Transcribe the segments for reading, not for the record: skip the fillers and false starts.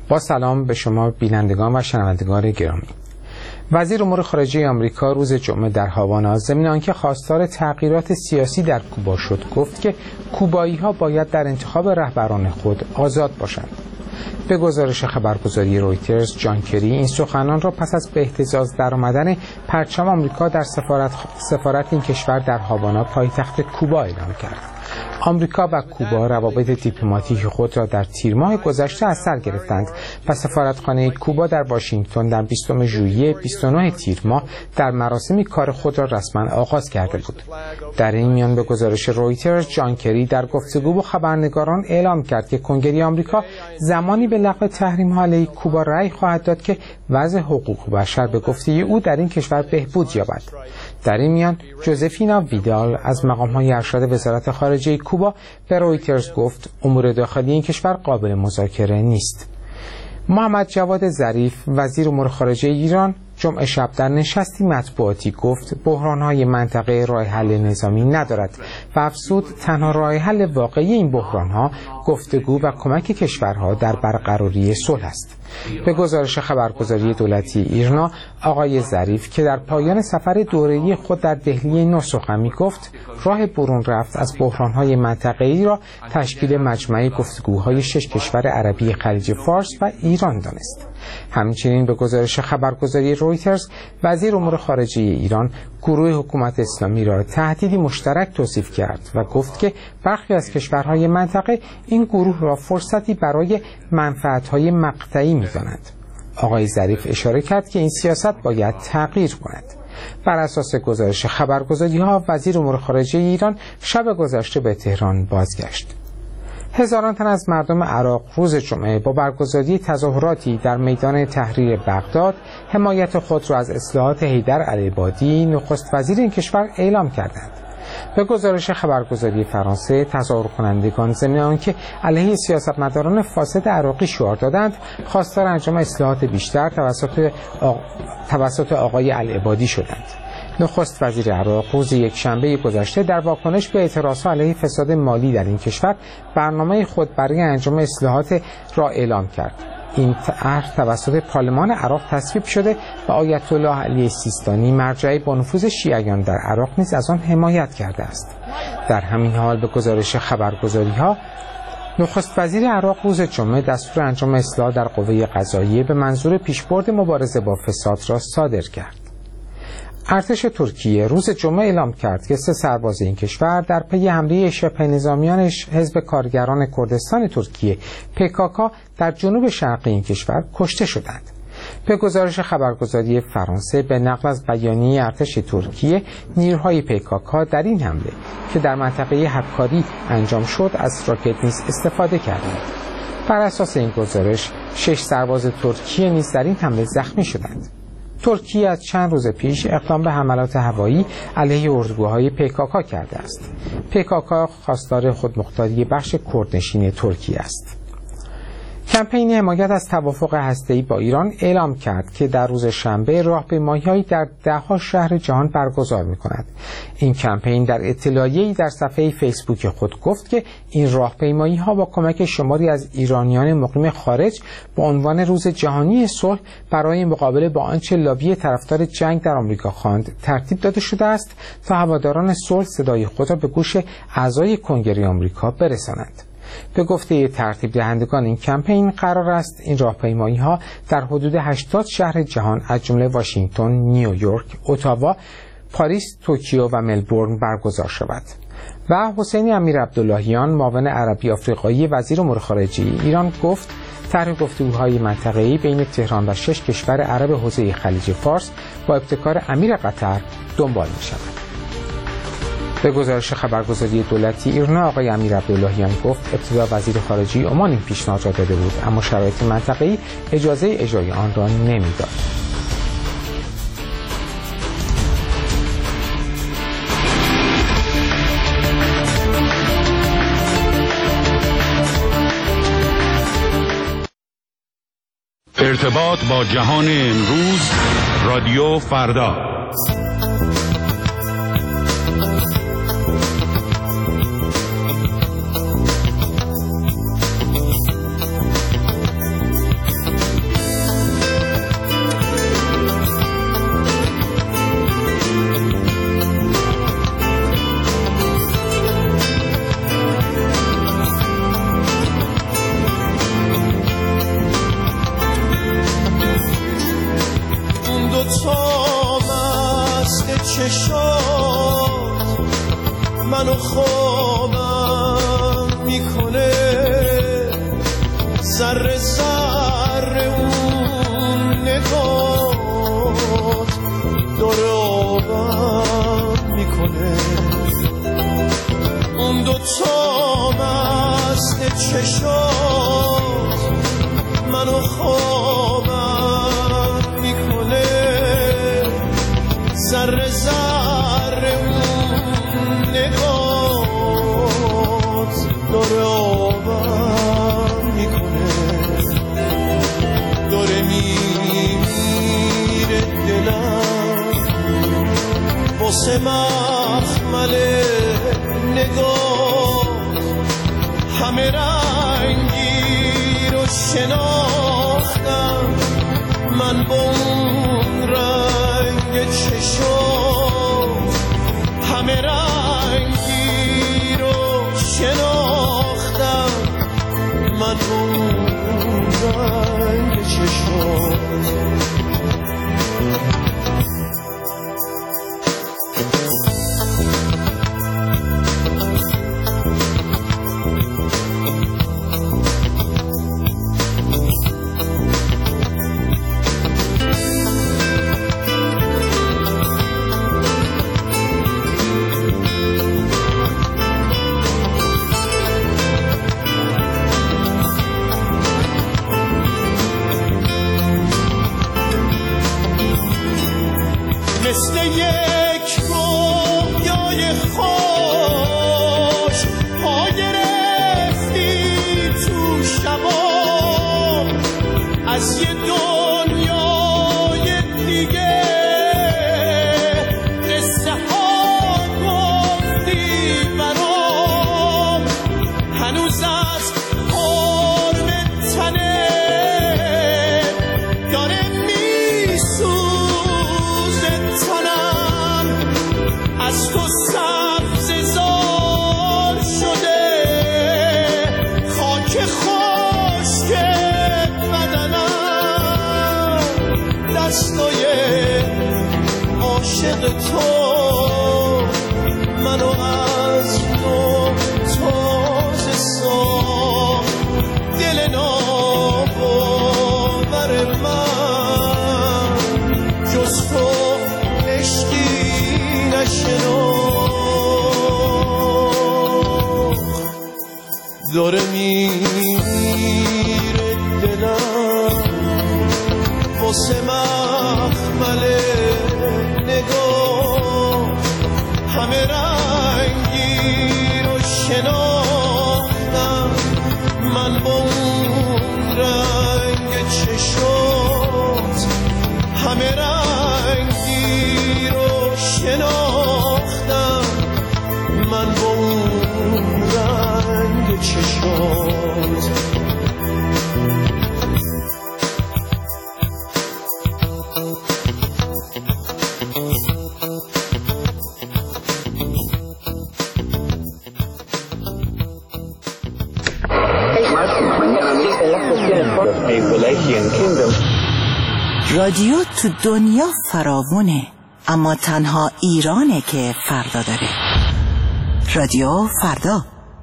با سلام به شما بینندگان و شنوندگان گرامی. وزیر امور خارجه آمریکا روز جمعه در هاوانا ضمن آنکه خواستار تغییرات سیاسی در کوبا شد گفت که کوبایی‌ها باید در انتخاب رهبران خود آزاد باشند. به گزارش خبرگزاری رویترز، جان کری این سخنان را پس از به اهتزاز درآمدن پرچم آمریکا در سفارت این کشور در هاوانا پایتخت کوبا اعلام کرد. آمریکا و کوبا روابط دیپلماتیک خود را در تیر ماه گذشته از سر گرفتند و سفارتخانه کوبا در واشنگتن در 20 ژوئیه 29 تیر ماه در مراسمی کار خود را رسما آغاز کرده بود. در این میان به گزارش رویترز، جان کری در گفتگو با خبرنگاران اعلام کرد که کنگره آمریکا زمانی به لغو تحریم‌ها علیه کوبا رأی خواهد داد که وضع حقوق بشر به گفته او در این کشور بهبود یابد. در این میان جوزفینا ویدال از مقام‌های ارشد وزارت خارجه کوبا به رویترز گفت امور داخلی این کشور قابل مذاکره نیست. محمد جواد ظریف وزیر امور خارجه ایران جمعه شب در نشستی مطبوعاتی گفت بحران‌های منطقه راه حل نظامی ندارد و افزود تنها راه حل واقعی این بحران‌ها گفتگو و کمک کشورها در برقراری صلح است. به گزارش خبرگزاری دولتی ایرنا، آقای ظریف که در پایان سفر دوره‌ای خود در دهلی نو سخن می‌گفت راه برون رفت از بحران‌های منطقه‌ای را تشکیل مجمع گفتگوهای 6 کشور عربی خلیج فارس و ایران دانست. همچنین به گزارش خبرگزاری رویترز، وزیر امور خارجه ایران گروه حکومت اسلامی را تهدیدی مشترک توصیف کرد و گفت که برخی از کشورهای منطقه این گروه را فرصتی برای منفعت‌های مقطعی می‌دانند. آقای ظریف اشاره کرد که این سیاست باید تغییر کند. بر اساس گزارش خبرگزاری‌ها، وزیر امور خارجه ایران شب گذشته به تهران بازگشت. هزاران تن از مردم عراق روز جمعه با برگزاری تظاهراتی در میدان تحریر بغداد حمایت خود را از اصلاحات حیدر العبادی نخست وزیر این کشور اعلام کردند. به گزارش خبرگزاری فرانسه، تظاهر کنندگان ضمن آنکه علیه سیاستمداران فاسد عراقی شعار دادند خواستار انجام اصلاحات بیشتر توسط آقای العبادی شدند. نخست وزیر عراق روز یکشنبه گذشته در واکنش به اعتراضات علیه فساد مالی در این کشور برنامه خود برای انجام اصلاحات را اعلام کرد. این طرح توسط پارلمان عراق تصویب شده و آیت الله علی سیستانی مرجعی با نفوذ شیعیان در عراق نیز از آن حمایت کرده است. در همین حال به گزارش خبرگزاری‌ها، نخست وزیر عراق روز جمعه دستور انجام اصلاح در قوه قضاییه به منظور پیشبرد مبارزه با فساد را صادر کرد. ارتش ترکیه روز جمعه اعلام کرد که 3 سرباز این کشور در پی حمله شبه نظامیان حزب کارگران کردستان ترکیه PKK در جنوب شرقی این کشور کشته شدند. به گزارش خبرگزاری فرانسه به نقل از بیانیه ارتش ترکیه، نیروهای PKK در این حمله که در منطقه حکاری انجام شد از راکت نیز استفاده کردند. بر اساس این گزارش 6 سرباز ترکیه نیز در این حمله زخمی شدند. ترکیه از چند روز پیش اقدام به حملات هوایی علیه اردوگاه‌های PKK کرده است. PKK خواستار خودمختاری بخش کردنشین ترکیه است. کمپین حمایت از توافق هسته‌ای با ایران اعلام کرد که در روز شنبه راهپیمایی‌هایی در ده‌ها شهر جهان برگزار می‌کند. این کمپین در اطلاعیه‌ای در صفحه فیسبوک خود گفت که این راهپیمایی‌ها با کمک شماری از ایرانیان مقیم خارج با عنوان روز جهانی صلح برای مقابله با آنچه لابی طرفدار جنگ در آمریکا خواند ترتیب داده شده است تا هواداران صلح صدای خود را به گوش اعضای کنگره آمریکا برسانند. به گفته ترتیب دهندگان این کمپین قرار است این راهپیمایی‌ها در حدود 80 شهر جهان از جمله واشنگتن، نیویورک، اتاوا، پاریس، توکیو و ملبورن برگزار شود. و حسین امیر عبداللهیان معاون عربی آفریقایی وزیر امور خارجه ایران گفت طرح گفتگوهای منطقه‌ای بین تهران و 6 کشور عرب حوزه خلیج فارس با ابتکار امیر قطر دنبال می‌شود. به گزارش خبرگزاری دولتی ایرنا، آقای امیر عبداللهیان گفت ابتدا وزیر خارجه عمان این پیشنهاد را داده بود، اما شرایط منطقه‌ای اجازه اجرای آن را نمی‌داد. ارتباط با جهان امروز، رادیو فردا. چشات منو خوابم میکنه، ذره ذره اون نگات داره آبم میکنه، اون دوتا مست چشات منو خوابم میکنه، ذره ذره اون نگات داره آبم میکنه، داره میمیره دلم واسه مخمل نگاه، همه رنگی رو شناختم من با اون رنگ چشم، همه رنگی رو شناختم من با اون رنگ چشم. مثل یک رویای خوش پا گرفتی تو شبا، از یه دنیای دیگه قصه ها گفتی برام، هنوز از قرب تنه داره از تو سبززار شده، خاک خشک بدنم دستای عاشق تو منو از تو تازه ساخت، دل ناباور من جز تو عشقی داره میره دلم واسه مخمل نگاه، همه رنگی رو شناختم من با اون رنگ چشات، همه رنگی رو شناختم من با اون رنگ چشات. رادیو تو دنیا فراوونه، اما تنها ایرانه که فردا داره. رادیو فردا.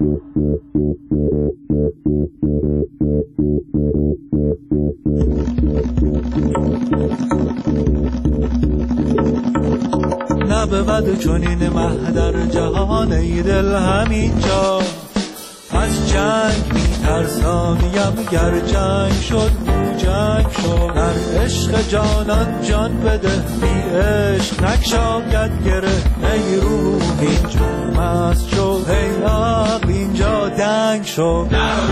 نبود چنین مه در جهان ای دل همینجا، از جنگ میترسانیم گر جنگ شد جنگ شد، در عشق جانان جان بده بی عشق نکشاید گره، ای روح اینجا مست شد ای عقل اینجا دنگ شد.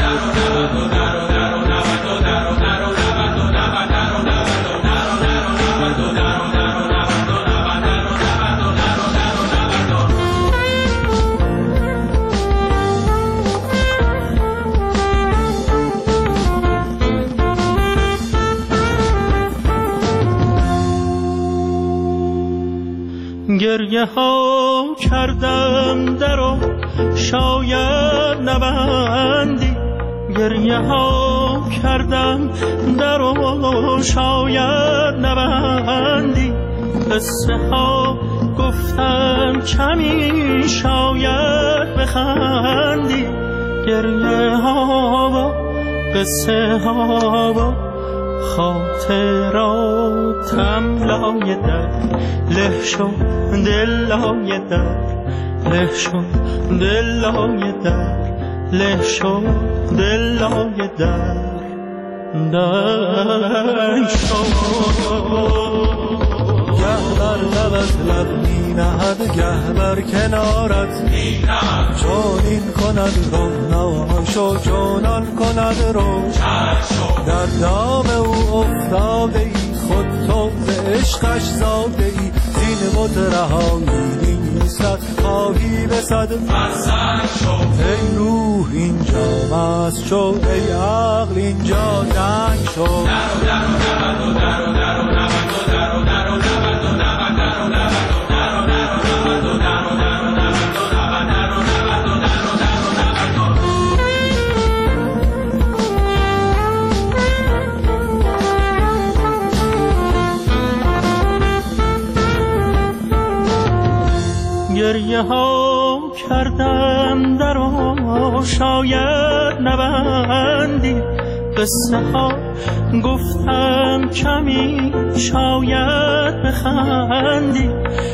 گریه ها کردم درو شاید نبندی، گریه ها کردم درو شاید نبندی، قصه ها گفتم کمی شاید بخندی، گریه ها و قصه ها و خاطراتم لای در له شد، دل لای در له شد، دل لای در له شد، دل لای در گه بر لب از لب می نهد، گه بر کنارت می نهد، چون این کند روحناشو، چونان کند روش در دام او افتاده ای، خود تو ز عشقش زاده ای، زین بت رهایی نیست خواهی بسد مزن شد. ای روح اینجا مست شد، ای عقل اینجا دنگ شد، گریه ها کردم در و شاید نبندی، قصه ها گفتم کمی شاید بخندی،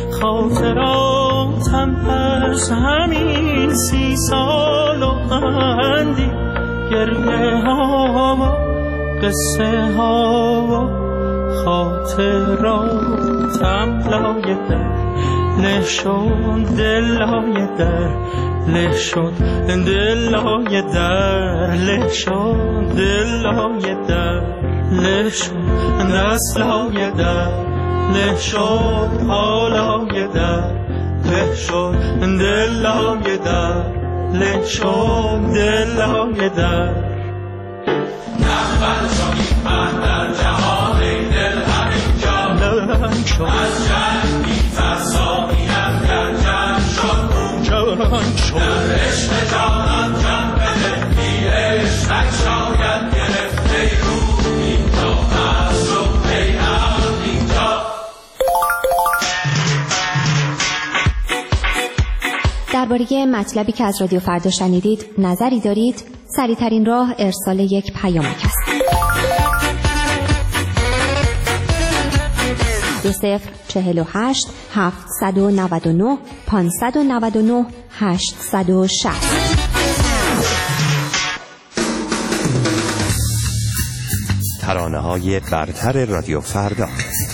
خاطراتم پس همین 30 سال و اندی، گریه ها و قصه ها و خاطراتم لای در له شد، دل لای در له شد، دل لای در له شد، دل لای در له شد، دست لای در له شد، پا لای در له شد، دل لای در له شد، دل لای در نخبر شدید من در جهان دل همینجا لنگ شد، از جنگ می‌ترسانیم گر جنگ شد جنگ شد، در عشق جانان جان بده بی عشقک شاید گرفت، ای روح اینجا هست شد، ای عقل اینجا. درباره مطلبی که از رادیو فردا شنیدید نظری دارید؟ سریع‌ترین راه ارسال یک پیامک است. 2048 799 599 860. ترانه‌های برتر رادیو فردا.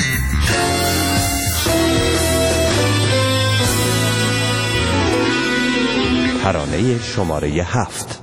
ترانه شماره 7.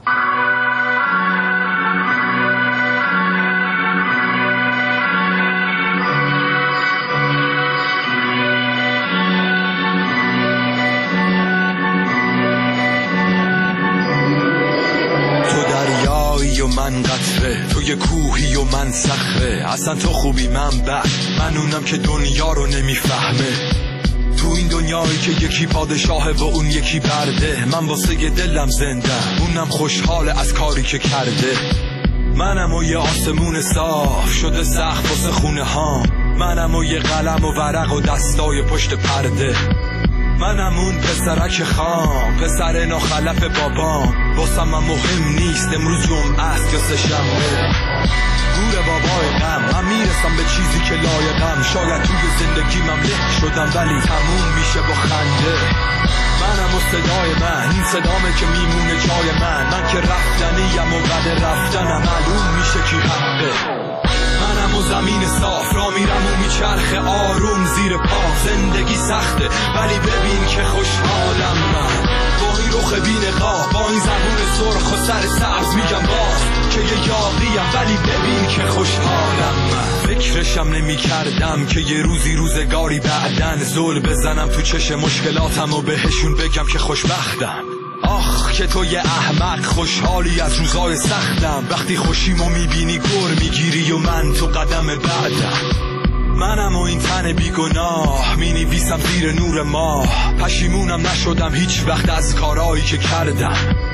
من قطره، تو یه کوهی و من صخره، اصلا تو خوبی من بد، من اونم که دنیا رو نمیفهمه. تو این دنیایی که یکی پادشاهه و اون یکی برده، من واسه دلم زنده، اونم خوشحاله از کاری که کرده. منم و یه آسمون صاف شده سخت واسه خونه ها، منم و یه قلم و ورق و دستای پشت پرده، منم اون پسرک خام، پسر ناخلف بابام، واسم من مهم نیست امروز جمعه است یا سه‌شنبه. گور بابای غم، من میرسم به چیزی که لایقم، شاید توی زندگیمم له شدم ولی تموم میشه با خنده. منم و صدای من، این صدامه که میمونه جای من که رفتنیم و بعد رفتنم معلوم میشه کی حقه. منم و زمین صاف را میرم و میچرخه آروم زیر پا، زندگی سخته ولی ببین که خوشحالم من، با این رخ بی‌نقاب، با این زبون سرخ و سر سبز میگم باز که یه یاغیم ولی ببین که خوشحالم من. فکرشم نمی کردم که یه روزی روزگاری بعدن زل بزنم تو چش مشکلاتم و بهشون بگم که خوشبختم. آخ که تو یه احمق خوشحالی از روزای سختم، وقتی خوشیمو میبینی گر میگیری و من تو قدم بعدم. منم و این تن بیگناه مینویسم زیر نور ماه، پشیمونم نشدم هیچ وقت از کارایی که کردم.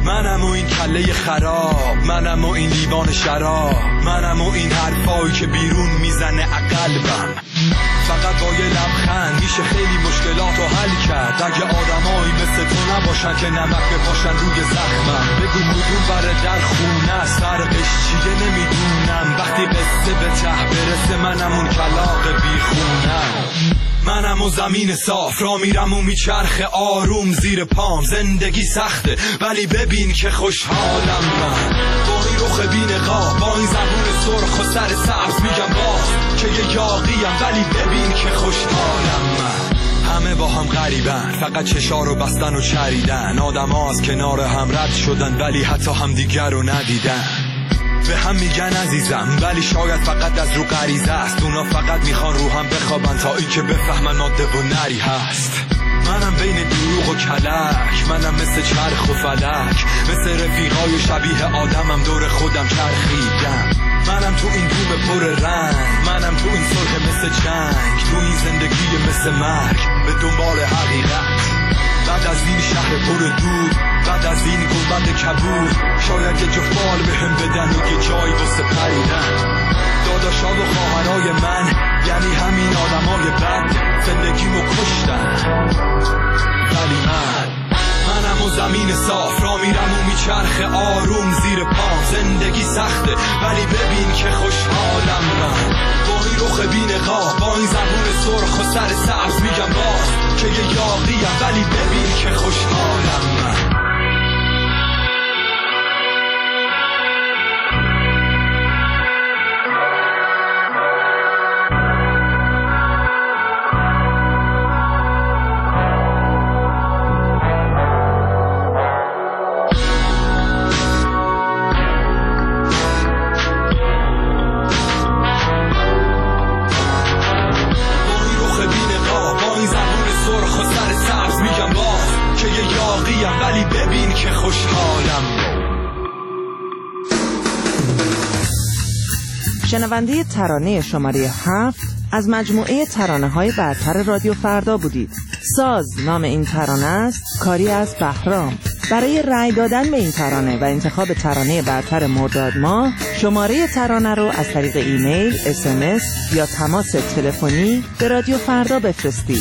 منم و این کله خراب، منم و این لیوان شراب، منم و این حرفایی که بیرون میزنه قلبم. فقط با یه لبخند میشه خیلی مشکلات رو حل کرد. اگه آدمایی مثل تو نباشن که نمک بپاشن روی زخمم. بگو کدوم بره در خونه فرقش چیه نمیدونم. وقتی قصه به ته برسه منم اون کلاغ بیخونم. منم و زمین صاف را میرم و میچرخه آروم زیر پام. زندگی سخته ولی ببین که خوشحالم من. با این رخ بی‌نقاب، با این زبون سرخ و سر سبز میگم باز که یه یاغیم ولی ببین که خوشحالم من. همه با هم غریبن، فقط چشا رو بستن و چریدن. آدم ها از کنار هم رد شدن ولی حتی هم دیگر رو ندیدن. به هم میگن عزیزم ولی شاید فقط از رو غریزه است. اونا فقط میخوان رو هم بخوابن تا این که بفهمن ماده و نری هست. منم بین دروغ و کلک، منم مثل چرخ و فلک، مثل رفیقای شبیه آدمم دور خودم چرخیدم. منم تو این دوم پر رنگ، منم تو این صلح مثل جنگ، تو این زندگی مثل مرگ به دنبال حقیقت. بعد از این شهر پر دود، بعد از این گنبد کبود، شاید یه جفال به هم بدن و یه جایی واسه پریدن. داداشا و خواهرای من یعنی همین آدمای بد زندگیمو کشتن. ولی منم و زمین صاف را میرم و میچرخه آروم زیر پام. زندگی سخته ولی ببین که خوشحالم من. با این رخ بی‌نقاب، با این زبون سرخ و سر سبز میگم باز که یه یاغیم ولی ببین که خوشحالم من. شنونده ترانه شماره 7 از مجموعه ترانه‌های برتر رادیو فردا بودید. ساز نام این ترانه است، کاری از بهرام. برای رأی دادن به این ترانه و انتخاب ترانه برتر مرداد ماه، شماره ترانه رو از طریق ایمیل، SMS یا تماس تلفنی به رادیو فردا بفرستید.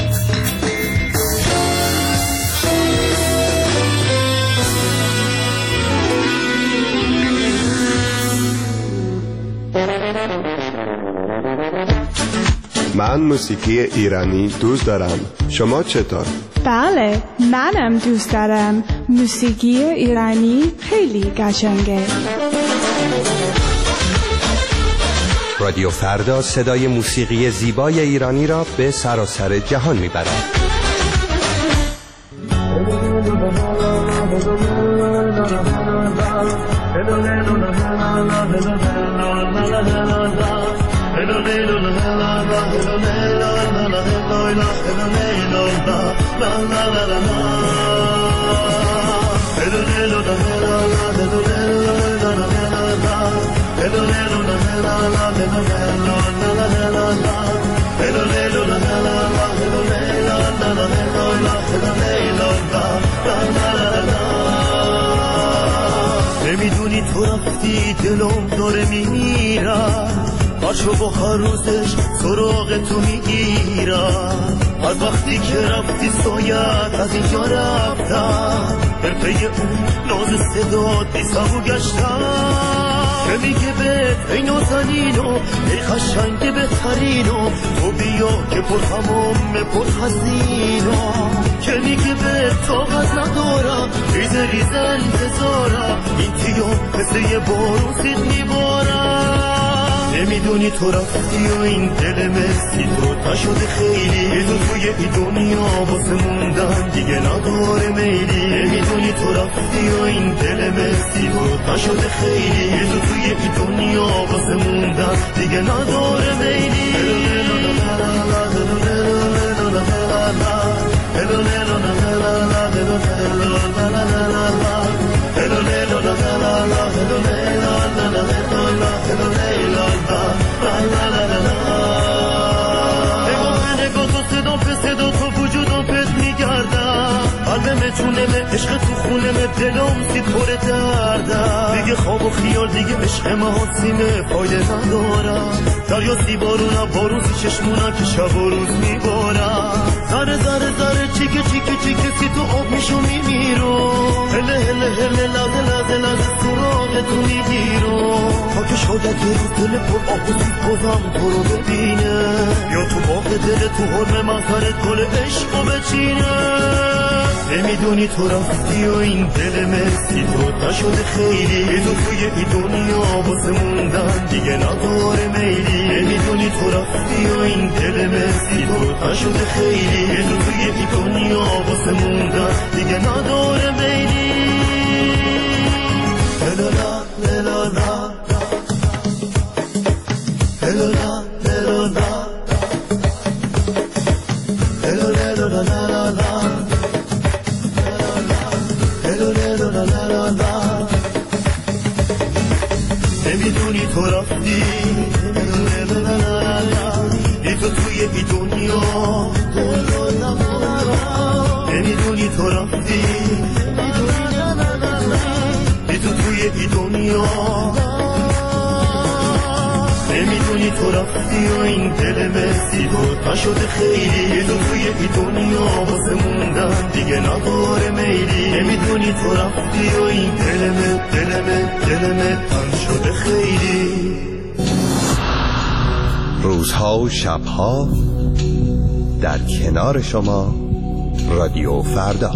من موسیقی ایرانی دوست دارم. شما چطور؟ بله، منم دوست دارم. موسیقی ایرانی خیلی قشنگه. رادیو فردا صدای موسیقی زیبای ایرانی را به سراسر جهان میبرد. نمیدونی تو رفتی دلم داره میمیرم، هرشو با هر روزش سراغ تو میگیرم. از وقتی که رفتی سایت از اینجا رفتم، در پی اون ناز صدات بی صبو گشتم. که میگه بهت ای نازنینو ای خشنگ بهترینو، تو بیا که پر هموم پر خزینو. که میگه بهت طاقت ندارم ریزه ریزه انتظارم، این تیام مثل یه بارون سید میبارم. نمیدونی تو رفتی و این دل مسی تو نشده خیلی، تو توی این دنیا واسه موندن دیگه نداره میلی. نمیدونی تو رفتی و این دل مسی تو نشده خیلی، تو توی این دنیا واسه موندن دیگه نداره میلی. نگاه تو صدا به صدا تو وجودم پس میگردم، قلبم جونمه عشق تو خونمه دلم سی پر دردم دیگه خواب و خیال دیگه عشق محاسیمه فایده ندارم دریا سی بارونا باروزی چشمونا که شب و روز میبارم ذره ذره ذره چیکه چیکه چیکه سی تو آب میشو میمیرو هله هله هله لازه لازه لازه سراغ تو میگیرو تا که شاید یه روز دل پر آب و سی بازم تو رو ببینه یا تو باغ دل تو حرم منظرت گل عشقو بچینه نمیدونی تو رفتی و این دل مسی تو نشده خیلی تو توی این دنیا واسه موندن دیگه نداره میلی نمیدونی تو رفتی و این دل مسی تو نشده خیلی تو توی این دنیا واسه موندن دیگه نداره میلی هلالا هلالا هلالا نمیدونی تو رفتی ای تو توی ای دنیا نمیدونی تو رفتی ای تو توی ای دنیا نمیدونی تو رفتی و این دل مسی تو نشده خیلی تو توی ای دنیا واسه موندن دیگه نداره میلی نمیدونی تو رفتی و این دلمه تن شده خیلی روزها و شبها در کنار شما رادیو فردا.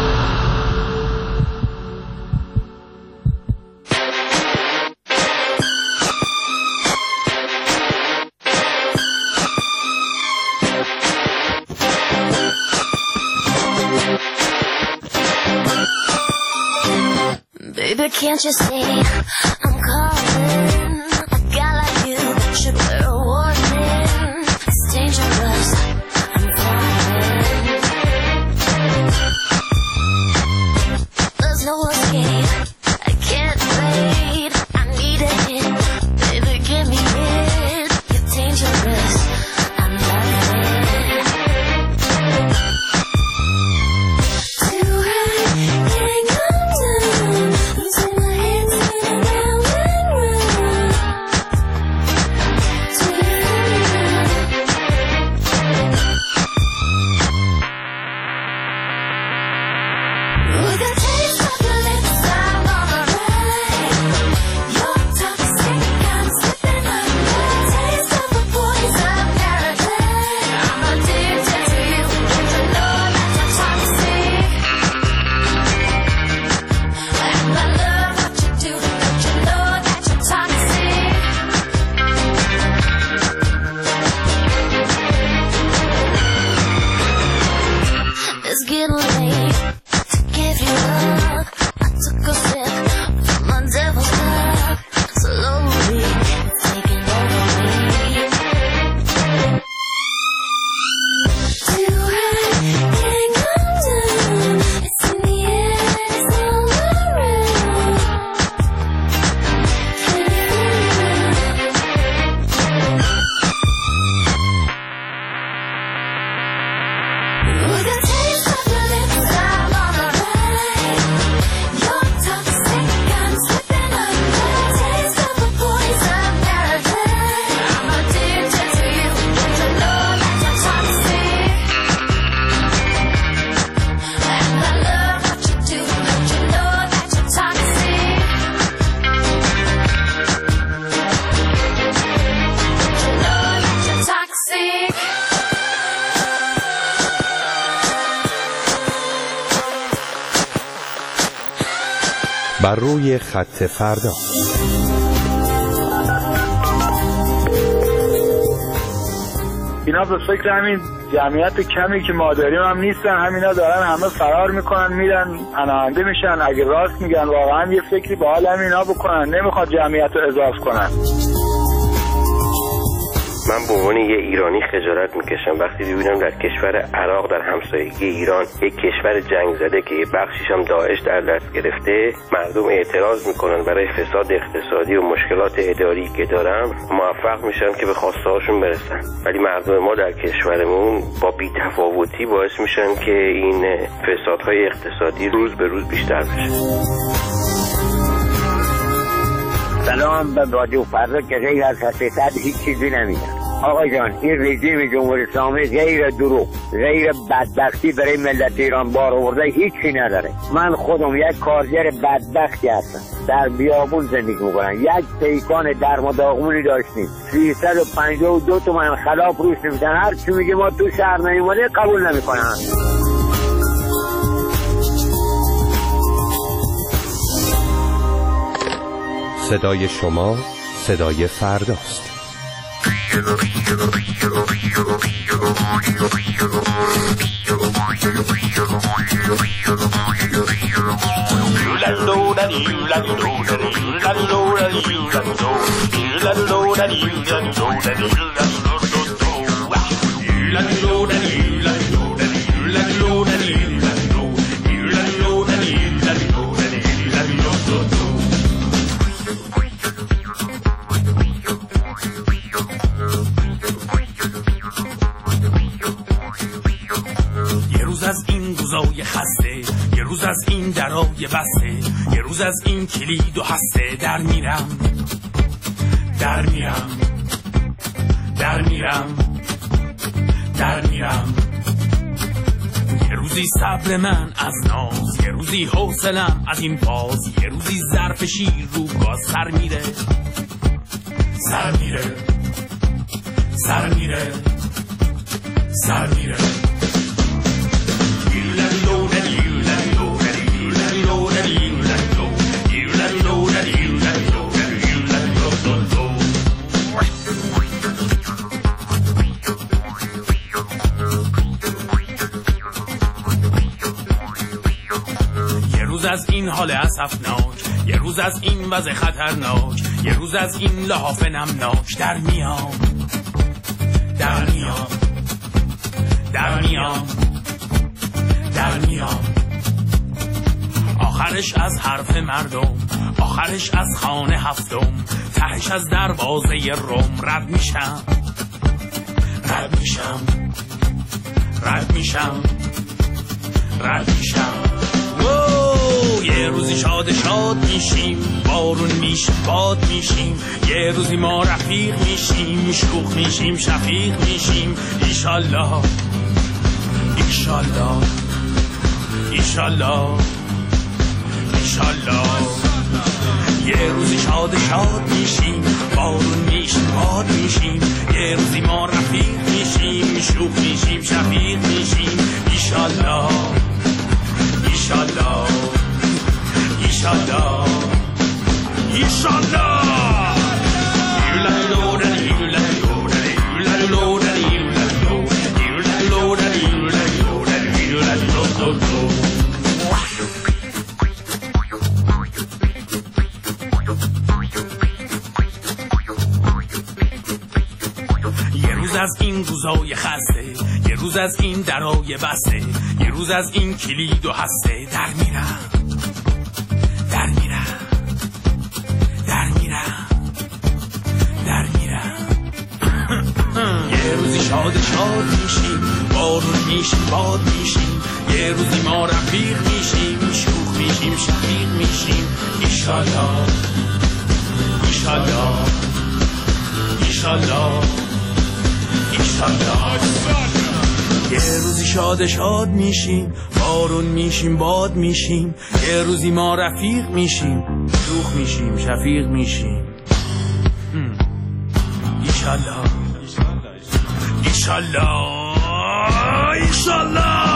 Baby, can't you see I'm calling? A guy like you should bear a warning. It's dangerous, I'm falling. There's no escape, I can't wait. I need a hit, baby, give me it. You're dangerous, I'm lying. Too high, can't come down. بر روی خط فردا. اینا به فکر همین جمعیت کمی که ما داریم هم نیستن، همینا دارن همه فرار میکنن میرن پناهنده میشن. اگه راست میگن واقعا یه فکری به حال همینا بکنن، نمیخواد جمعیت رو اضاف کنن. من به عنوان یه ایرانی خجالت میکشم وقتی ببینم در کشور عراق در همسایگی ایران، یک کشور جنگ زده که یه بخشیش هم داعش در دست گرفته، مردم اعتراض میکنن برای فساد اقتصادی و مشکلات اداری که دارن، موفق میشن که به خواسته هاشون برسن. ولی مردم ما در کشورمون با بی‌تفاوتی باعث میشن که این فسادهای اقتصادی روز به روز بیشتر بشه. سلام به رادیو فردا که غیر از حقیقت هیچ چیزی نمیگن. آقا جان، این رژیم جمهوری اسلامی غیر دروغ، غیر بدبختی برای ملت ایران بار آورده هیچی نداره. من خودم یک کارگر بدبختی هستم، در بیابون زندگی میکنم. یک پیکان درم و داغونی داشتیم، 352 تومن خلاف روش نمیدن. هر چی میگه ما تو شهر نیومده قبول نمیکنن. صدای شما صدای فرداست. از این روزای خسته، یه روز از این درای بسته، یه روز از این کلید و هسته، در میرم در میرم در میرم در میرم. یه روزی صبر من از ناز، یه روزی حوصلم از این باز، یه روزی ظرف شیر رو گاز سر میره سر میره سر میره سر میره. یه روز از این حال اسفناک، یه روز از این وضع خطرناک، یه روز از این لحاف نمناک، در میام در میام در میام در میام. آخرش از حرف مردم، آخرش از خانه هفتم، تهش از دروازه روم رد میشم رد میشم رد میشم رد میشم. یه روزی شاد شاد میشیم، بارون میشه باد میشیم، یه روزی ما رفیق میشیم، شوخ میشیم شفیق میشیم. ایشالله ایشالله ایشالله ایشالله. یه روزی شاد شاد میشیم، بارون میشیم باد میشیم، یه روزی ما رفیق میشیم، شوخ میشیم شفیق میشیم. ایشالله ایشالله ایشالله ایشالله. یه روز از این روزای خسته، یه روز از این درای بسته، یه روز از این کلید و هسته، در میرم در میرم در میرم در میرم. یه روزی شاد شاد میشیم، بارون میشیم باد میشیم، یه روزی ما رفیق میشیم، شوخ میشیم شفیق میشیم. ایشالله ایشالله ایشالله ایشالله. یه روزی شاد شاد میشیم، بارون میشیم باد میشیم، یه روزی ما رفیق میشیم، شوخ میشیم شفیق میشیم. ایشالله ایشالله ایشالله.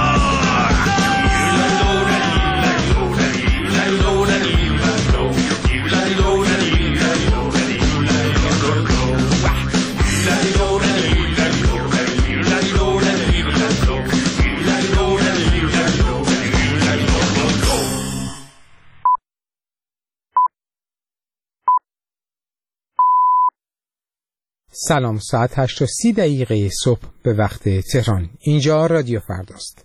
سلام، ساعت 8:30 صبح به وقت تهران. اینجا رادیو فرداست.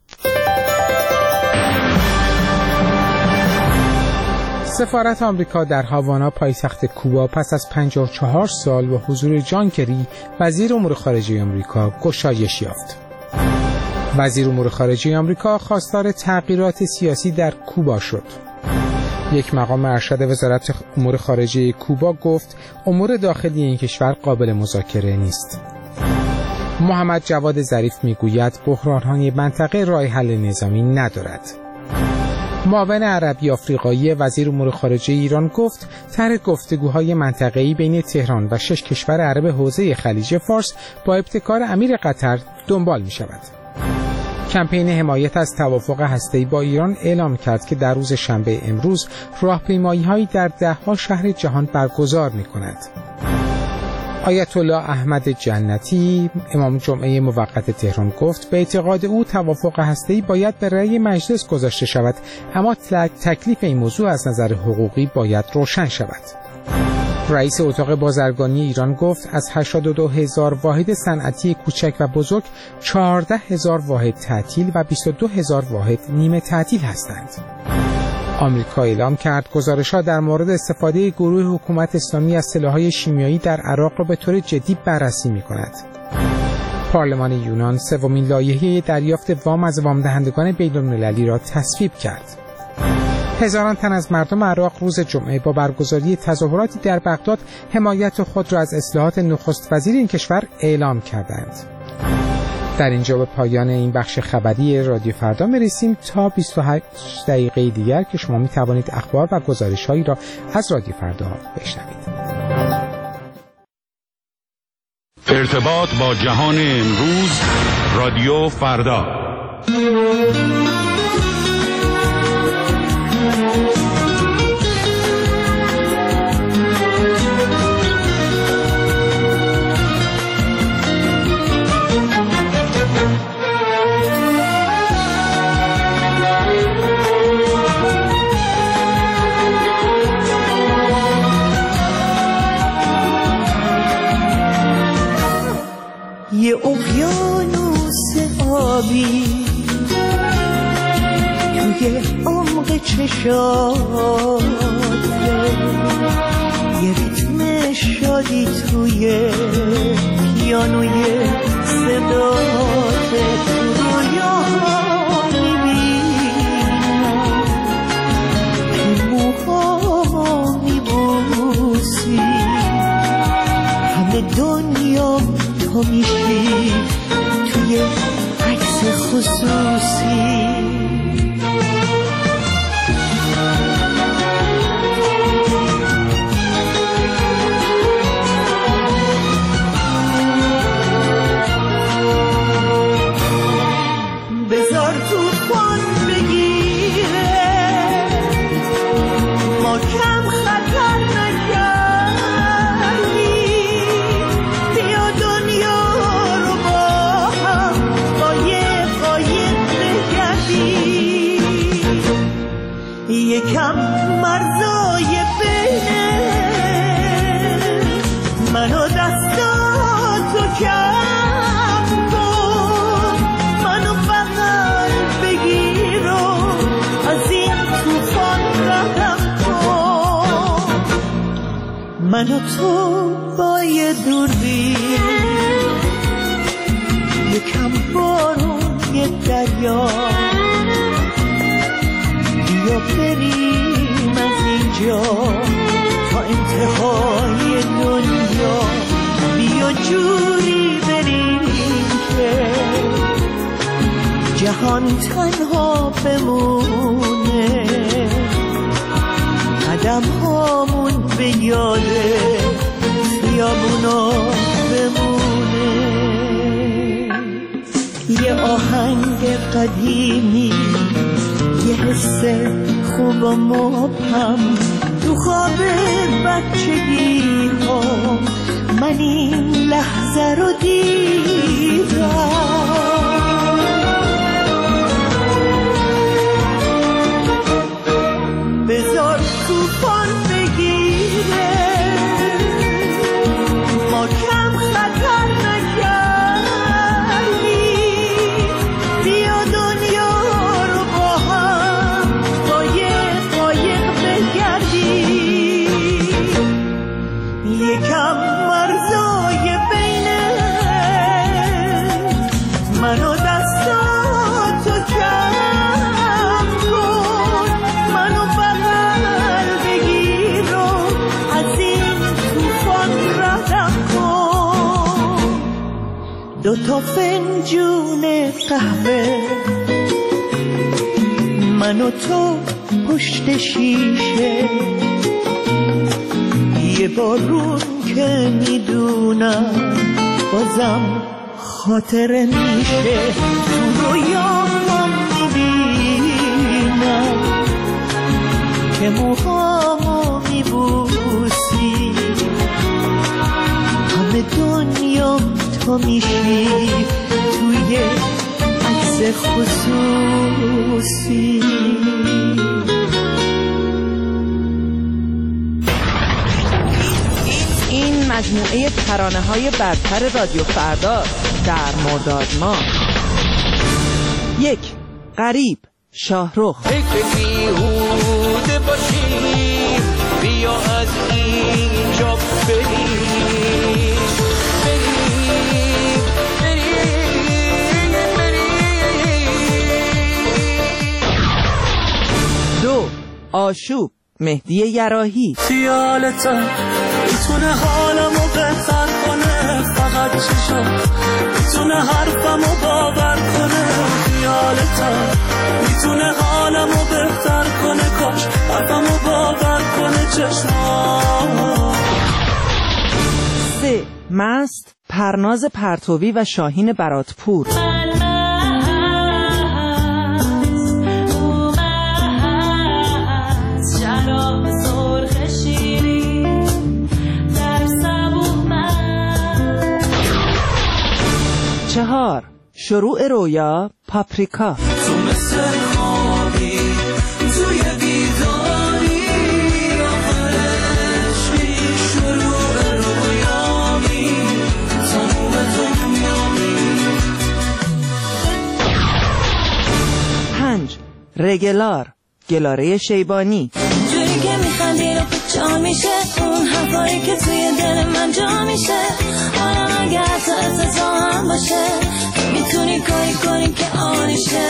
سفارت آمریکا در هاوانا پایتخت کوبا پس از 54 سال با حضور جان کری وزیر امور خارجه آمریکا گشایش یافت. وزیر امور خارجه آمریکا خواستار تغییرات سیاسی در کوبا شد. یک مقام ارشد وزارت امور خارجه کوبا گفت امور داخلی این کشور قابل مذاکره نیست. محمد جواد ظریف میگوید بحران‌های منطقه راه حل نظامی ندارد. معاون عربی آفریقایی وزیر امور خارجه ایران گفت طرح گفتگوهای منطقه‌ای بین تهران و 6 کشور عرب حوزه خلیج فارس با ابتکار امیر قطر دنبال می‌شود. کمپین حمایت از توافق هسته‌ای با ایران اعلام کرد که در روز شنبه امروز راهپیمایی‌هایی در ده‌ها شهر جهان برگزار می‌کند. آیت الله احمد جنتی امام جمعه موقت تهران گفت به اعتقاد او توافق هسته‌ای باید به رأی مجلس گذاشته شود، اما تکلیف این موضوع از نظر حقوقی باید روشن شود. رئیس اتاق بازرگانی ایران گفت از 82,000 واحد صنعتی کوچک و بزرگ 14,000 واحد تعطیل و 22,000 واحد نیمه تعطیل هستند. آمریکا اعلام کرد گزارش‌ها در مورد استفاده گروه حکومت اسلامی از سلاح‌های شیمیایی در عراق را به طور جدی بررسی می‌کند. پارلمان یونان سومین لایحه دریافت وام از وام‌دهندگان بین‌المللی را تصویب کرد. هزاران تن از مردم عراق روز جمعه با برگزاری تظاهراتی در بغداد حمایت خود را از اصلاحات نخست وزیر این کشور اعلام کردند. در اینجا به پایان این بخش خبری رادیو فردا می‌رسیم تا 28 دقیقه دیگر که شما می‌توانید اخبار و گزارش‌هایی را از رادیو فردا بشنوید. ارتباط با جهان امروز، رادیو فردا. یه اقیانوس آبی توی عمق چشاته، یه ریتم شادی توی پیانوی صداته، تو رویاها میبینم که موها میبوسی، همه دنیا تو میشی توی عکس خصوصی. بذار طوفان بگیره، ما کم خطر نکردیم، بیا دنیا رو با هم قایق بگردیم، یکم مرزای بینه منو دستاتو کم کن، منو بغل بگیر و از این طوفان رهم کن، منو تو با یه دوربین، یکم بارون یه دریا، بیا بریم از اینجا تا انتهای دنیا، بیا جوری بریم که جهان تنها بمونه، قدم هامون به یاده خیابونا بمونه. یه آهنگ قدیمی، یه حس خوب و مبهم تو خواب بچگی ها، من این لحظه رو دیدم. بذار طوفان بگیره، ما بگم مرزای بین من و دستاتو کم کن، منو بغل بگیر و از این توفان ردم کن. 2 فنجون قهوه من و تو پشت شیشه، یه بارون که میدونم بازم خاطره میشه. تو رویام میبینم که موهامو میبوسی، همه دنیام تو میشی توی عکس خصوصی. این مجموعه ترانه‌های برتر رادیو فردا در مرداد ماه. 1. غریب، شاهرخ. فکر بیهوده باشی، بیا از اینجا بریم. 2. آشوب، مهدی یراحی. خیالتم میتونه حالمو بهتر کنه، فقط چشم میتونه حرفمو باور کنه. خیالتم میتونه حالمو بهتر کنه، کاش حرفمو باور کنه چشمام. 3. مست، پرناز پرتوی و شاهین براتپور. چهار. شروع رویا، پاپریکا. تو مثل خوابی توی بیداری، آخرش می شروع رویامی، تموم دنیامی. 5. رگلار، گلاره شیبانی. جوری که میخندی رو جا میشه، اون حرفایی که توی دل من جا میشه. حالا اگر تا افتضاح هم باشه، میتونی کاری کنی که آنیشه.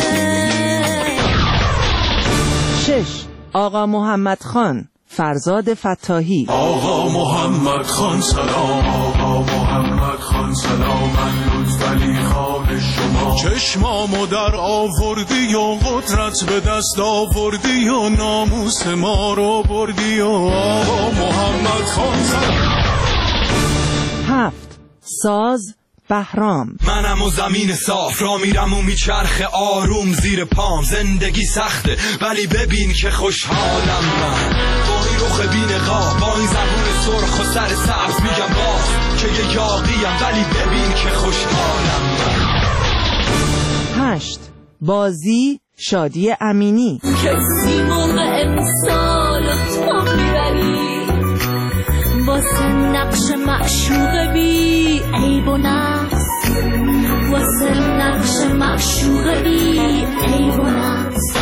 6. آقا محمد خان، فرزاد فتاحی. آقا محمد خان سلام، آقا محمد خان سلام، من لطفعلی خان شما. چشمامو در آوردی و قدرت به دست آوردی و ناموس ما رو بردی و آقا محمد خان سلام. 7. ساز، بهرام. منم و زمین صاف را میرم و میچرخه آروم زیر پام. زندگی سخته ولی ببین که خوشحالم من، با این رخ بی‌نقاب، با این زبون سرخ و سر سبز میگم باز که یه یاقیم، ولی ببین که خوشحالم من. 8. بازی، شادی امینی. کسی موقع امسال و تو میبری، واسه نقش معشوق بی عیب و نقص، واسه نقش معشوق بی عیب و نقص.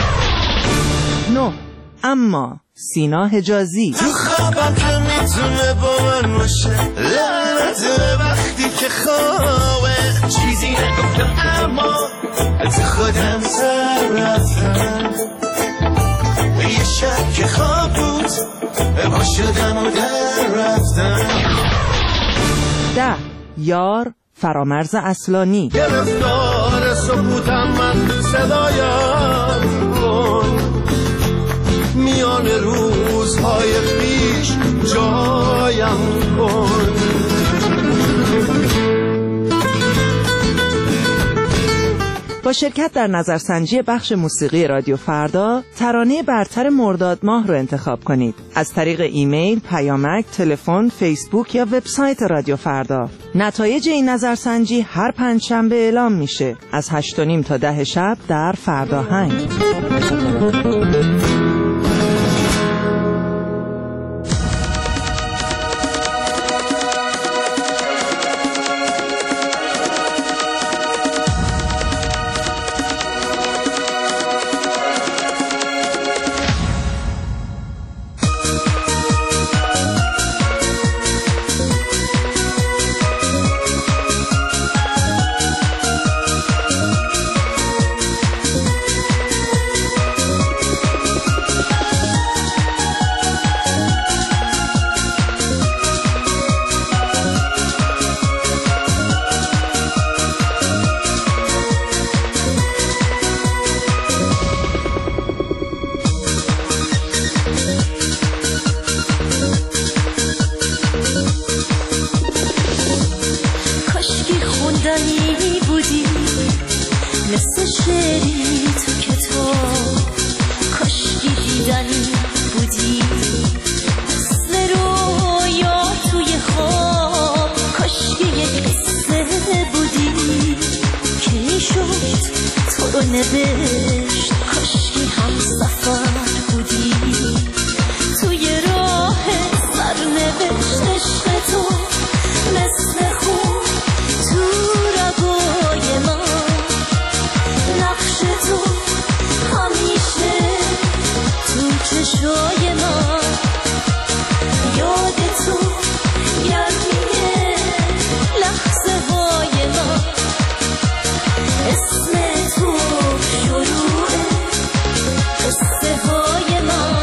9. اما، سینا حجازی. تو خوابم که میتونه با من باشه، لعنت وقتی که خوابه. چیزی نگفتم اما از خودم سر رفتم، یه شب که خواب بود با شدم و در رفتم. 10. یار، فرامرز اصلانی. گرفتار سکوتم من، صدایم کن، میان روزهای پیش جایم کن. با شرکت در نظرسنجی بخش موسیقی رادیو فردا، ترانه برتر مرداد ماه رو انتخاب کنید. از طریق ایمیل، پیامک، تلفن، فیسبوک یا وبسایت رادیو فردا. نتایج این نظرسنجی هر پنجشنبه اعلام میشه از 8:30 تا 10 شب در فرداهنگ. نوشت کاشکی هم سفر بودی توی راه سرنوشت عشق تو مثل خون تو رگای من نقش تو همیشه تو چشای من یاد تو گرمیه لحظه های من اسم تو شروع قصه های من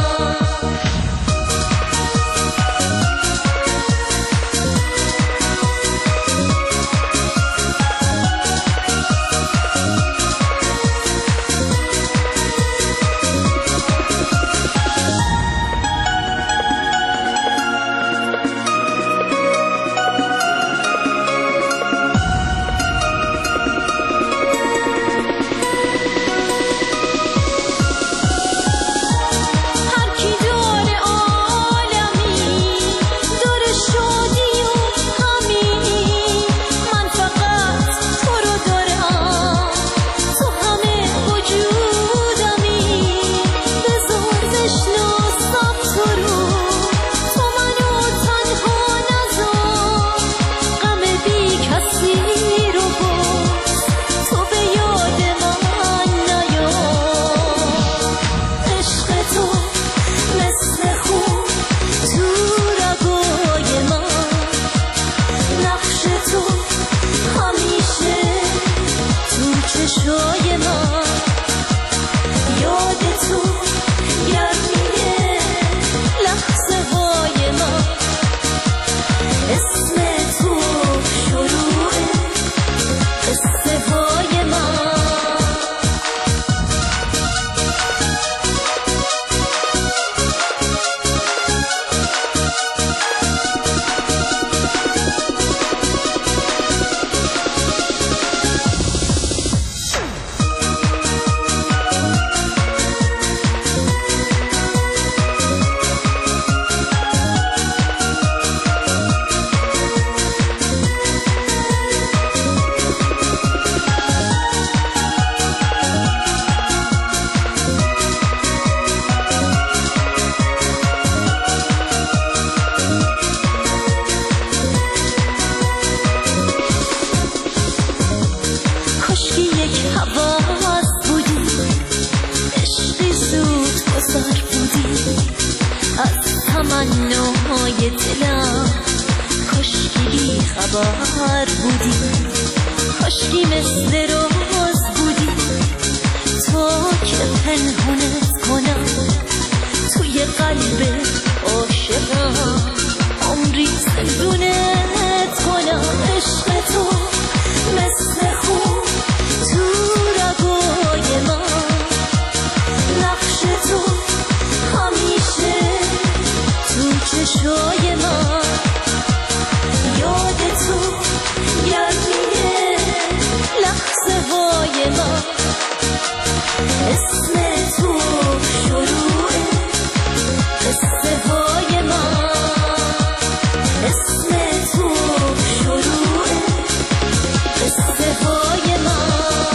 تمناهای دلم کاشکی بی خبر بودی کاشکی مثل روز بودی تا که پنهونت کنم توی قلب عاشقم عمری زندونت کنم عشق تو مثل خون تو رگای من نقش تو همیشه تو چشای من یاد تو گرمیه لحظه های من اسم تو شروع قصه های من اسم تو شروع قصه های من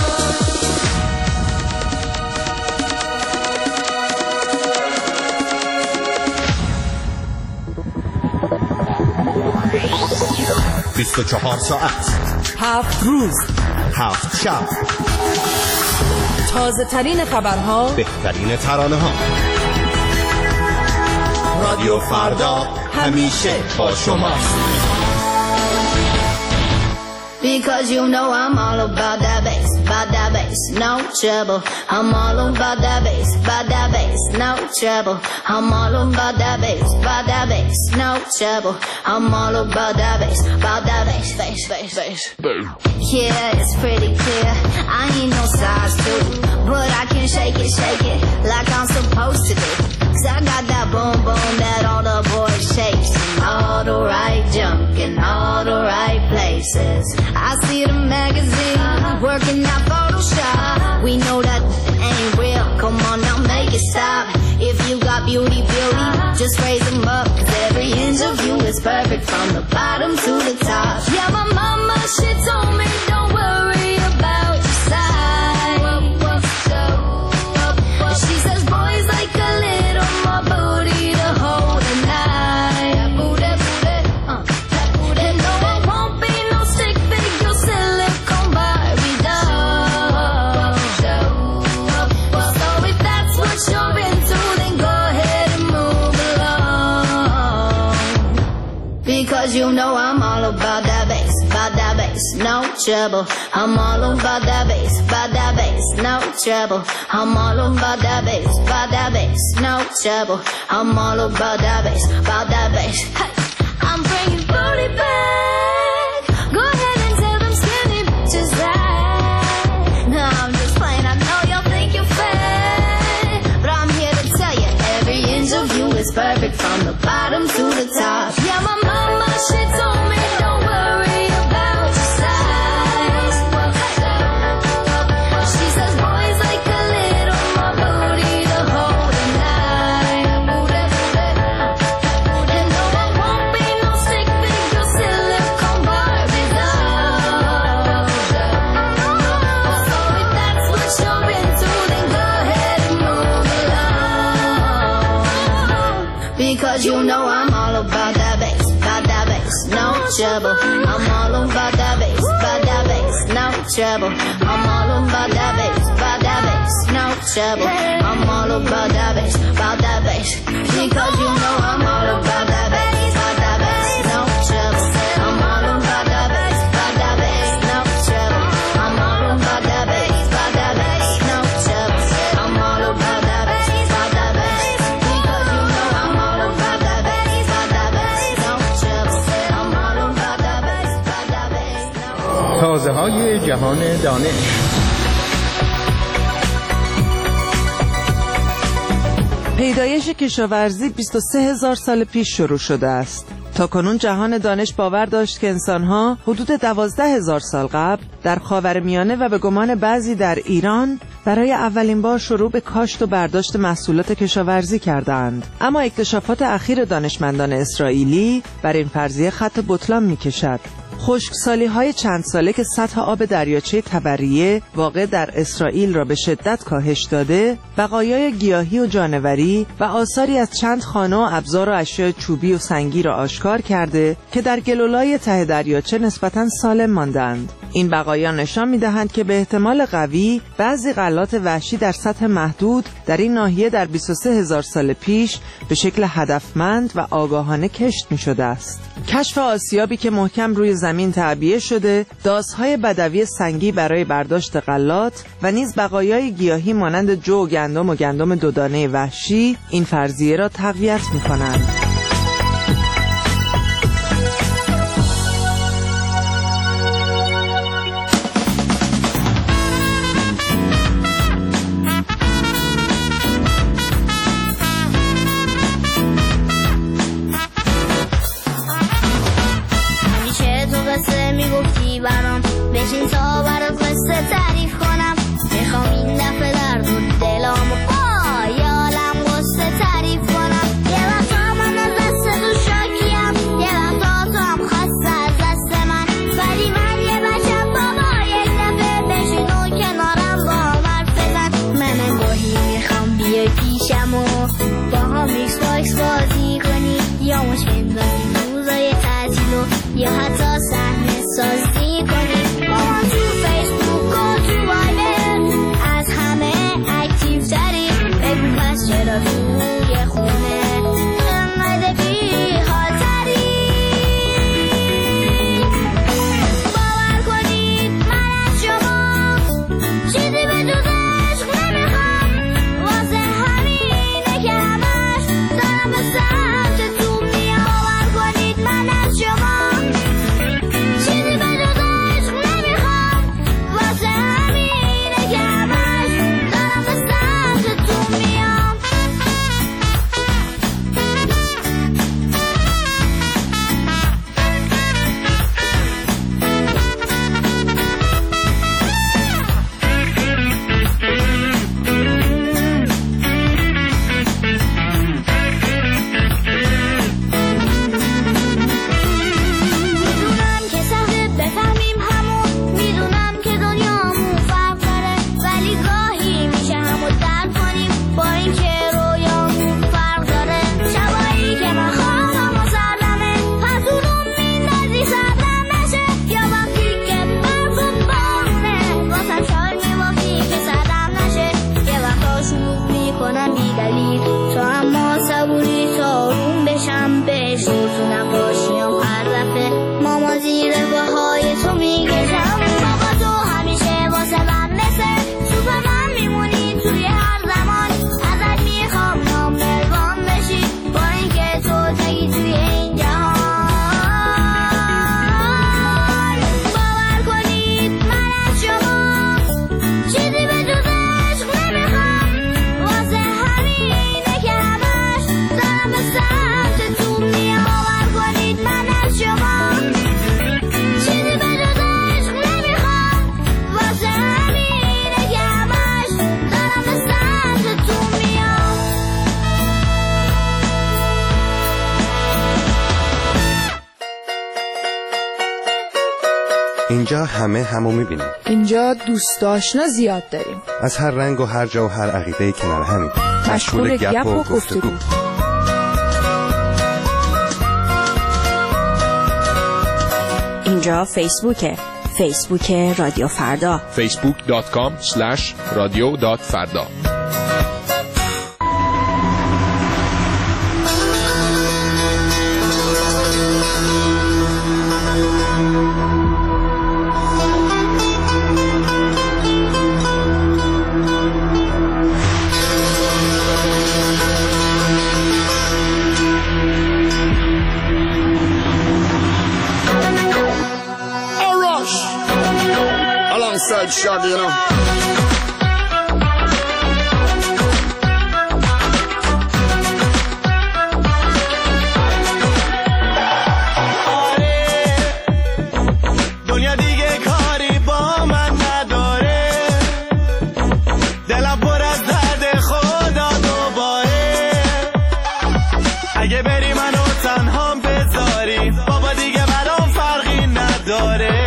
24 ساعت 7 روز 7 شب تازه ترین خبرها بهترین ترانه ها رادیو فردا همیشه با شماست Because you know I'm all about that bass, no trouble. I'm all about that bass, no trouble. I'm all about that bass, no trouble. I'm all about that bass, bass. Yeah, it's pretty clear. I ain't no size 2, but I can shake it like I'm supposed to do. 'Cause I got that boom boom that all the boys shakes, and all the right junk in all the right places. I see the magazine working out Photoshop. We know that ain't real. Come on now, make it stop. If you got beauty, just raise them up. 'Cause every inch of you is perfect from the bottom to the top. Yeah, my mama, she told me don't worry about your size. I'm all about that bass, no trouble. I'm all about that bass, no trouble. I'm all about that bass, no trouble. I'm all about that bass, hey. I'm bringing booty back. Go ahead and tell them skinny bitches that. No, I'm just playing, I know y'all think you're fat, but I'm here to tell you, every inch of you is perfect from the bottom to the top. Yeah, my mama, she told me don't worry about your size. She says boys like a little more booty to hold tonight. And no, I won't be no stick figure silicone Barbie doll. So if that's what you're into, then go ahead and move along. Because you know I'm all about that bass, no trouble. I'm all about that bass, no trouble. I'm all about that bass, no trouble. I'm all about that bass, because you know I'm all about that bass, no trouble. I'm all about that bass, no trouble. I'm all about that bass, no trouble. I'm all about that bass, because you know I'm all about that bass, no trouble. I'm all about that bass, تازه های جهان دانش. پیدایش کشاورزی 23,000 سال پیش شروع شده است. تاکنون جهان دانش باور داشت که انسان‌ها حدود 12,000 سال قبل در خاورمیانه و به گمان بعضی در ایران برای اولین بار شروع به کاشت و برداشت محصولات کشاورزی کردند. اما اکتشافات اخیر دانشمندان اسرائیلی بر این فرضیه خط بطلان می‌کشد. خشکسالی‌های چند ساله که سطح آب دریاچه تبریه واقع در اسرائیل را به شدت کاهش داده، بقایای گیاهی و جانوری و آثاری از چند خانه و ابزار و اشیاء چوبی و سنگی را آشکار کرده که در گلولای ته دریاچه نسبتاً سالم ماندند. این بقایا نشان می‌دهند که به احتمال قوی بعضی غلات وحشی در سطح محدود در این ناحیه در 23,000 سال پیش به شکل هدفمند و آگاهانه کشت می‌شده است. کشف آسیابی که محکم روی زمین تعبیه شده، دازهای بدوی سنگی برای برداشت غلات و نیز بقایای گیاهی مانند جو و گندم دودانه وحشی این فرضیه را تقویت می‌کنند. بشین تا برات قصه تعریف کنم، میخوام این دفعه درد و دلامو با یالم قصه تعریف کنم. یه وقتا من از دست تو شاکیم، یه وقتا تو هم خواسته از دست من، ولی من یه بچم بابا یک دفعه بشین و کنارم با هم حرف بزن. من گاهی میخوام بیای پیشم و با هم ایکس باکس بازی کنی، یا مش بندازیم روزای تعطیل و یا حتی صحنه سازی کنی. Go on to Facebook, go to اما زیر پاهای تو میکشم. بابا تو همیشه واسه من مثل سوپرمن میمونی توی هر زمان. ازت میخوام نامبروان بشی با اینکه تو تگی توی این جهان. باور کنید من از شما چیزی به جز عشق نمیخوام. واسه همینه که همش دارم به سمتتون میام. باور کنید من از شما چیزی به جز عشق نمیخوام. واسه همینه که همش دارم به سمتتون میام. اینجا همه همو میبینیم. اینجا دوست آشنا زیاد داریم. از هر رنگ و هر جا و هر عقیده کنار همین. مشغول گپ و گفتگو. اینجا فیسبوکه. فیسبوک رادیو فردا. facebook.com/radio.farda. Alongside Shaggy, you know. دنیا دیگه کاری با من نداره. دلم پر از درد خدا دوباره. اگه بری منو تنها بذاری بابا دیگه برام فرقی نداره.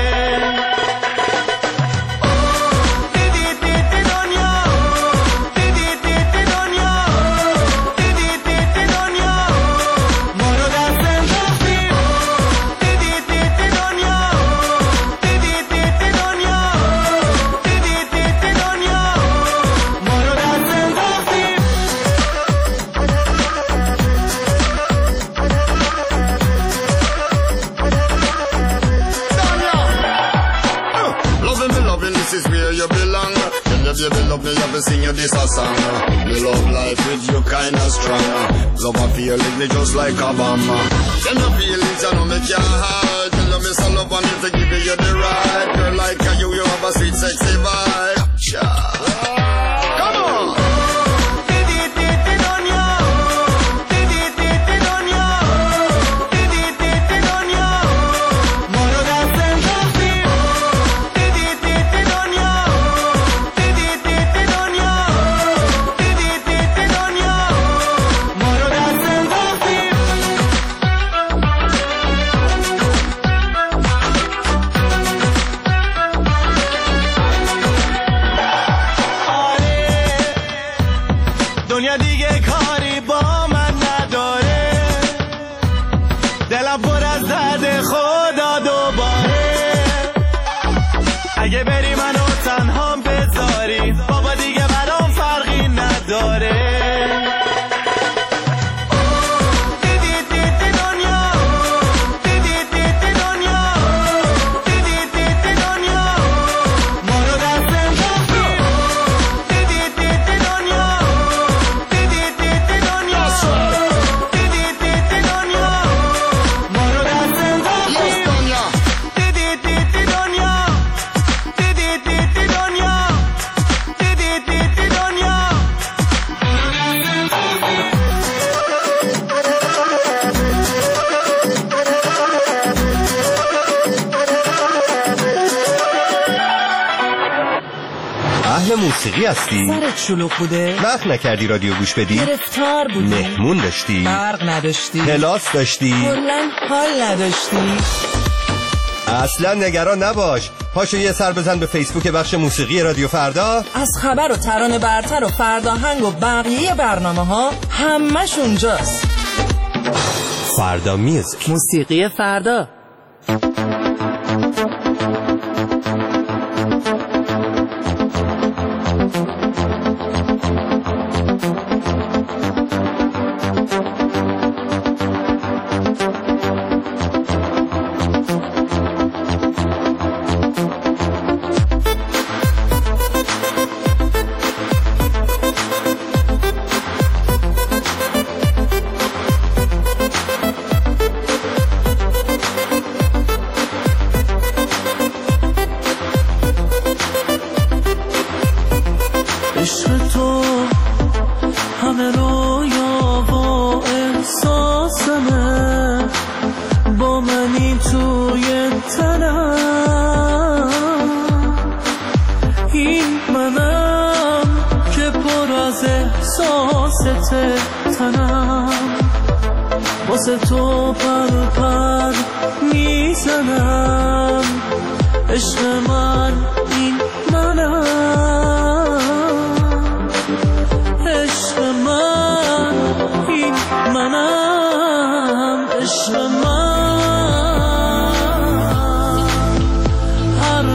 You will love me, I will sing you this a song. Me love life with you kinda strong. Love a feeling me just like a bomb. Then the feelings I know make you hard. Tell you me so love on me to give you the right. Girl like you have a sweet sexy vibe. Come on. دنیا دیگه کاری با من نداره. دلم پر از درد خدا دوباره. اگه بری منو تنها بذاری بابا دیگه برام فرقی نداره. اهل موسیقی هستی؟ سرت شلوغ بوده؟ وقت نکردی رادیو گوش بدی؟ گرفتار بودی؟ مهمون داشتی؟ برق نداشتی؟ کلاس داشتی؟ کلاً حال نداشتی؟ اصلا نگران نباش. پاشو یه سر بزن به فیسبوک بخش موسیقی رادیو فردا. از خبر و ترانه برتر و فرداهنگ و بقیه برنامه ها همش اونجاست. فردا میوزیک، موسیقی فردا. واسه تو پر پر میزنم. عشق من این منم، عشق من این منم، عشق من هر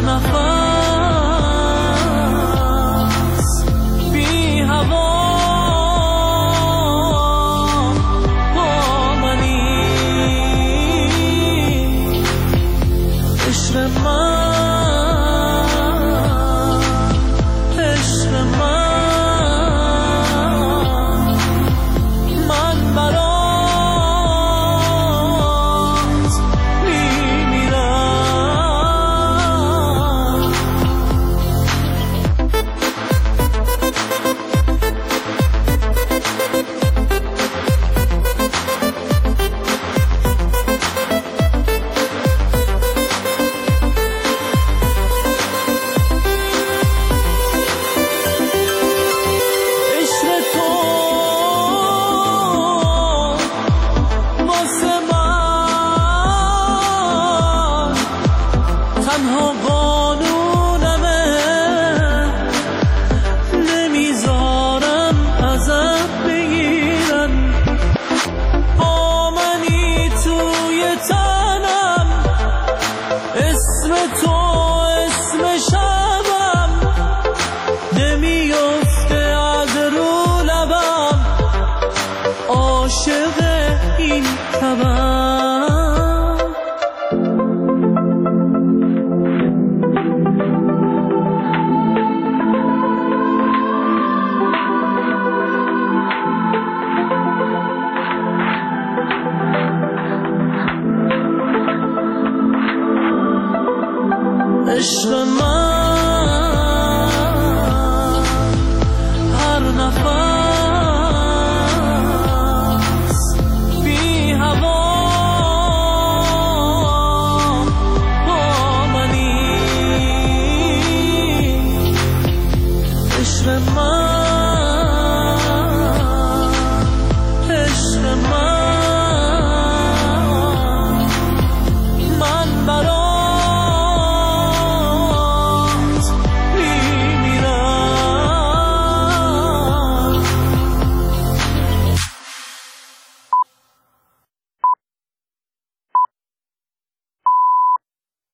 نفس بی هوا با منی. عشق من عشق